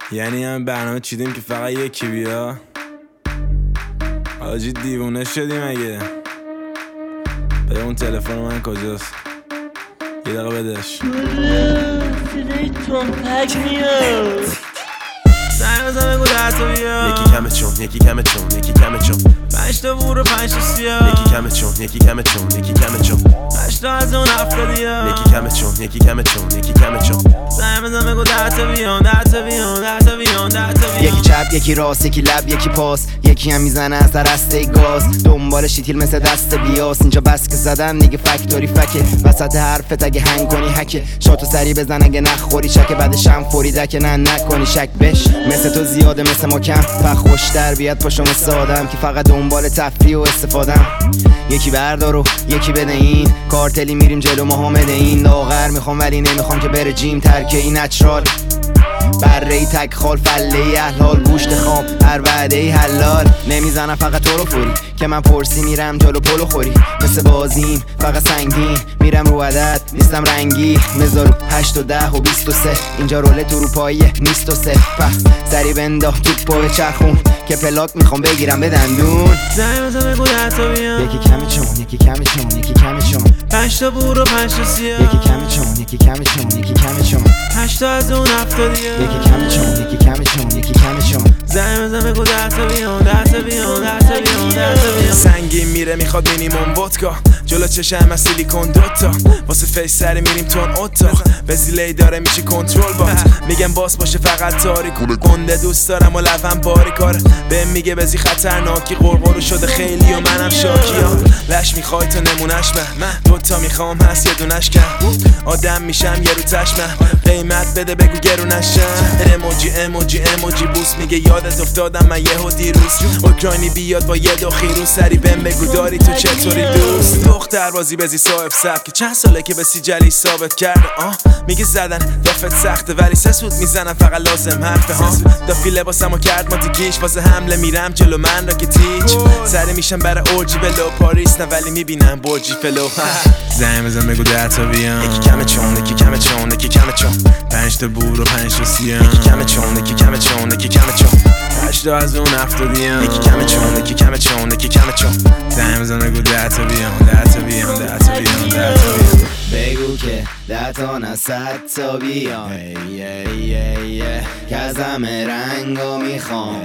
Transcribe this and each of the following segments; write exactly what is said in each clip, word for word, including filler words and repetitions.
یعنی هم برنامه چیدیم که فقط یکی بیا. آجی دیوونه شدیم اگه. بده اون تلفن من کجاست؟ یه دقیقه بدش. صدای تنپک میاد. زنگ بزن بگو ده تا بیا. یکی کمه چون یکی کمه چون یکی کمه چون پنج تا بور و پنج تا سیاه. یکی کمه چون یکی کمه چون یکی کمه چون هشت تا از اون هفتادیا. یکی کمه چون یکی کمه چون یکی کمه چون زنگ بزن بگو ده تا بیان ده تا بیان ده تا بیان ده تا بیان. یکی چپ یکی راست یکی لب یکی پاس یکی هم میزنه از در رسته گاز دنبال شیتیل مثل دست بیاس اینجا بس که زدم دیگه فکتوری فکه وسط حرفت اگه هنگ کنی هکه شاتو سری بزن اگه نخوری چکه بعدش هم فوری دکه نه نکنی شک بش مثل تو زیاده مثل ما کم فخ خوشتر بیاد پاشم سادم که فقط دنبال تفریح و استفادم یکی بردار و یکی بده این کارتلی میریم جلو ما همه این لاغر میخوام ولی نمیخوام که بره جیم ترکه این نچرال بره ای تک خال فله ای احلال گوشت خام هر وعده ای حلال نمیزنم فقط تو رو فوری که من پرسی میرم جلو پلو خوری مثل بازیم فقط سنگین میرم رو عدد نیستم رنگی مزارو هشت و ده و بیست و سه اینجا رولت اروپاییه نیست و سه سری بنداخت توپ پا چرخون که پلاک میخوام بگیرم به دندون زنگ بزن بگو ده تا بیان. یکی کمه چون یکی کمه چون یکی کمه چون پنج تا بور و پنج تا سیاه. یکی کمه چون یکی کمه چون یکی کمه چون هشت تا از اون هفتادیا. یکی کمه چون یکی کمه چون یکی کمه چون زنگ بزن بگو ده تا بیان ده تا بیان ده تا بیان ده تا بیان. سنگین میره میخواد مینیمم ودکا جلو چشم از سیلیکون دوتا واسه فیس سری میریم تون اتاق وزیلی داره میشه کنترل بات میگم باس باشه فقط تاریک گنده دوست دارم و لبم باری کاره بهم میگه بزی خطرناکی قرقرو شده خیلی و منم شاکیا لش میخوای تو نمونش من دوتا میخوام هست یه دونش کن آدم میشم یه رو تشمم قیمت بده بگو گرونشم اموجی اموجی اموجی بوس میگه یادت افتادم من یهو دیروز اوکراینی بیاد با یه دو خیروز سری بهم بگو داری تو چطوری دوست دختر بازی بزی صاحب سبک چند ساله که به سیجلی ثابت کرده آه میگه زدن دافت سخته ولی سه سود میزنم فقط لازم حرفه ها دافی لباسمو کرد ما دیگیش واسه حمله میرم جلو من را که تیچ سری میشم برای اورجی بلو پاریس نه ولی میبینم برجی فلو زنگ بزن بگو ده تا بیان یکی کمه چون یکی کمه چون یکی کمه چون پنج تا بور و پنج تا سیاه. یکی کمه چون یکی کمه چون یکی کمه چون هشت تا از اون هفتادیا. یکی کمه چون یکی کمه چون یکی کمه چون زنگ بزن بگو ده تا بیان ده تا بیان ده تا بیان ده تا بیان. بگو که ده تا نه صد تا بیان که از همه رنگا میخوام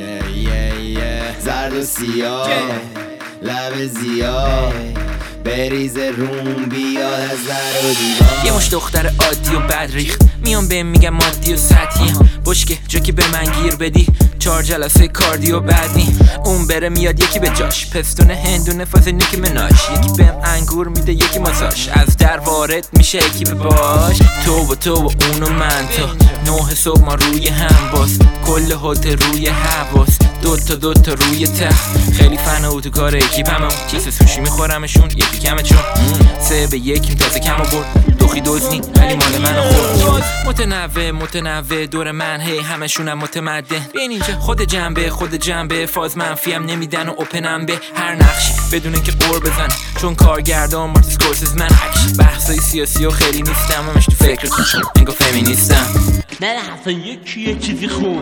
زرد و سیاه لب زیاد بریزه روم بیاد از در و دیوار یه مش دختر عادی و بد ریخت میام بهم میگم مادی و سطحی بشکه جو که به من گیر بدی چهار جلسه کاردیو بدنی اون بره میاد یکی به جاش پستون هندونه فاز نیک مناش یکی بهم انگور میده یکی ماساژ از در وارد میشه یکی به باش تو و تو و اون و من تا نه صبح ما روی هم باز کل هتل روی حواس دوتا دوتا روی تخت خیلی فن اتوکار اکیپ همه چیز سوشی میخورمشون یکی کمه چون سه به یکیم تازه کم برد دوخی دوزنی ولی مال منو خورد متنوع متنوع دور من هی همشونم متمدن بیاین اینجا خود جنبه خود جنبه فاز منفیم نمیدن و اوپنم به هر نقشی بدون اینکه قور بزن چون کارگردان مارتین اسکورسیز من اکش بحثای سیاسی و خیلی نیستم همش تو فکرتون انگار فمینیستم نه اصلا یکی یه چیزی خون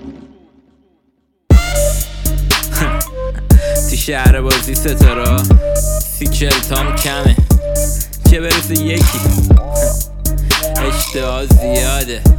تو شهر بازی ستارا سیکل تام کمه که برسه یکی اشتها زیاده